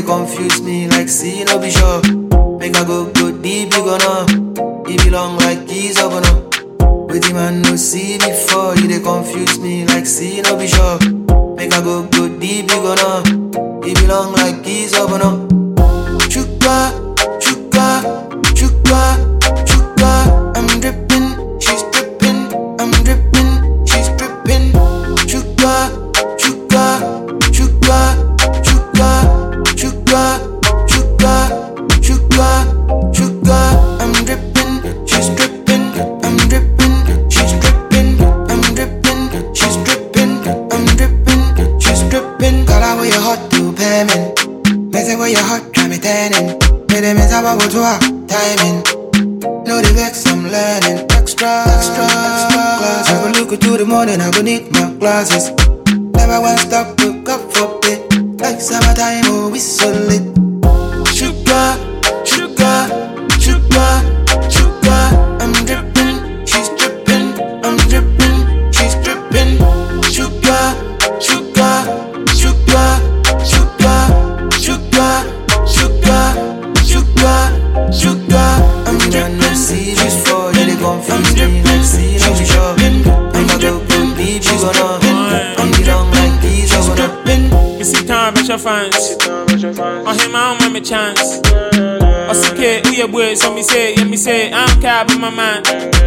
they confuse me like see no be sure. Make I go deep, you gonna. It belong like keys up on. With the man no see before, you they confuse me like see no be sure. Make I go deep, you gonna. It belong like keys up on. Chuka, chuka, chuka, chuka. I'm dripping, she's dripping. I'm dripping, she's dripping. Chuka, chuka, chuka, chuka, chuka, chuka, chuka, chuka. I'm dripping, she's dripping. I'm dripping, she's dripping. I'm dripping, she's dripping. I'm dripping, she's dripping. Call out where you're hot to payment. Messing where you're hot, try me turning. Me them is about to timing. No the vex, I'm learning. Extra class. I go look to the morning, I go need my glasses. Never want stop, look up for it. Like summertime, oh we so lit. Sugar, sugar, sugar, sugar. I'm dripping, she's dripping. I'm dripping, she's dripping. Sugar, sugar, sugar, sugar, sugar, sugar, sugar, sugar. I'm dripping, see this for you, they confuse me like see no be sure. I'm a go deep, you gonna. I'm belong like these, I'm dripping. Me see time at your fans. On him, I don't want me chance. I see K, who your boy, so me say, I'm cab in my man.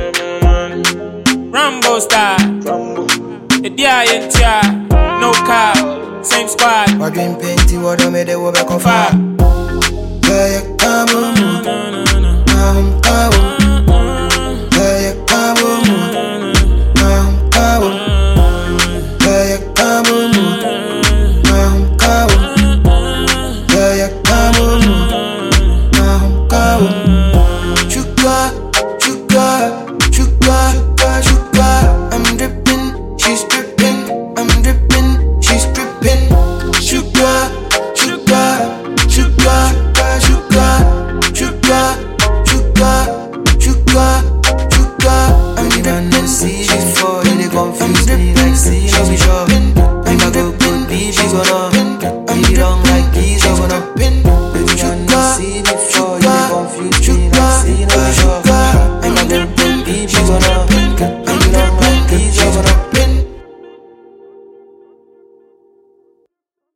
Rambo style. The D.I.N.T.I. No car, same squad. I dream painty, what I made it over back on fire. Yeah, yeah, come on, come on. Yeah, yeah, come on, come on. Yeah, yeah, come on, come on. Yeah, yeah, come on, come on. Chuka, chuka, chuka, chuka. I'm dripping, she's dripping. I'm dripping, she's dripping. Sugar, sugar, sugar, sugar, sugar, sugar, sugar, sugar. I'm dripping, she's for you, they confuse me like see no be sure. Make I go deep, she's gonna. I'm belong like keys, I'm gonna pin.